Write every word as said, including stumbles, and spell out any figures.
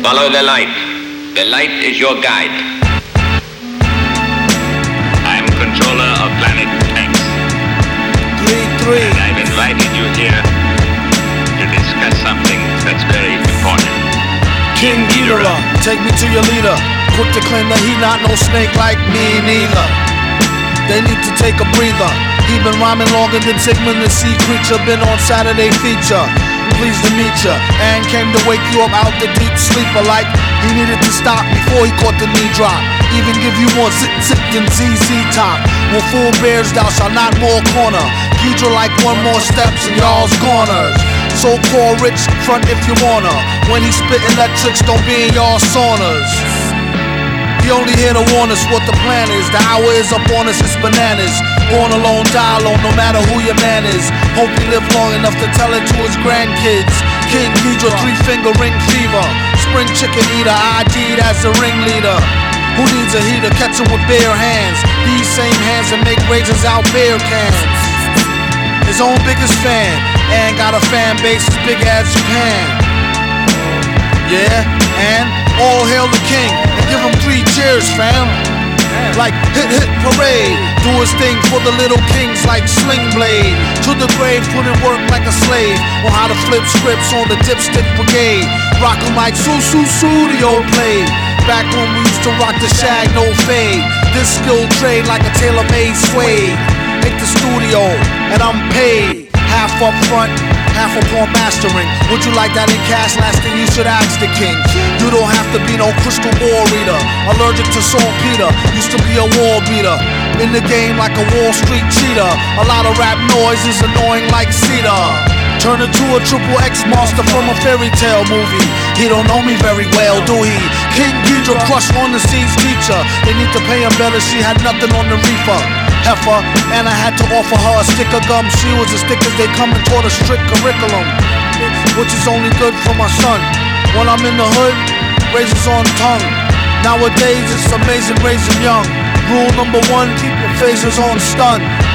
Follow the light. The light is your guide. I'm controller of planet X. three three. And I've invited you here to discuss something that's very important. King Ghidorah, take me to your leader. Quick to claim that he not no snake like me neither. They need to take a breather. He been rhyming longer than Sigmund the Sea Creature. Been on Saturday feature. Pleased to meet ya, and came to wake you up out the deep sleeper. Like he needed to stop before he caught the knee drop. Even give you more zip zip than Z Z Top. When full bears thou shalt not more corner. Ghidra like one more steps in y'all's corners. So-called rich front if you wanna. When he spit electrics, don't be in y'all saunas. He only here to warn us what the plan is. The hour is up on us, it's bananas. Born alone, die alone, no matter who your man is. Hope he live long enough to tell it to his grandkids. King Ghidra, three finger ring fever. Spring chicken eater, I D'd as the ringleader. Who needs a heater? Catch him with bare hands. These same hands that make raisins out beer cans. His own biggest fan, and got a fan base as big as Japan. Yeah, and all hail the king, and give him three cheers, fam. Like hit hit parade, do his thing for the little kings like Sling Blade. To the grave, put in work like a slave. On how to flip scripts on the dipstick brigade. Rock 'em like Su Su Studio played. Back when we used to rock the shag, no fade. This skill trade like a tailor-made suede. Hit the studio, and I'm paid. Half up front, half upon mastering. Would you like that in cash? Last thing you should ask the king. You don't have to be no crystal ball reader. Allergic to saltpeter, used to be a wall beater. In the game like a Wall Street cheater. A lot of rap noise is annoying like cedar. Turn into a triple X monster from a fairy tale movie. He don't know me very well, do he? King Ghidra crushed on the scene's teacher. They need to pay him better, she had nothing on the reefer. Heifer, and I had to offer her a stick of gum. She was as thick as they come and taught a strict curriculum, which is only good for my son. When I'm in the hood, razors on tongue. Nowadays it's amazing raising young. Rule number one, keep your phasers on stun.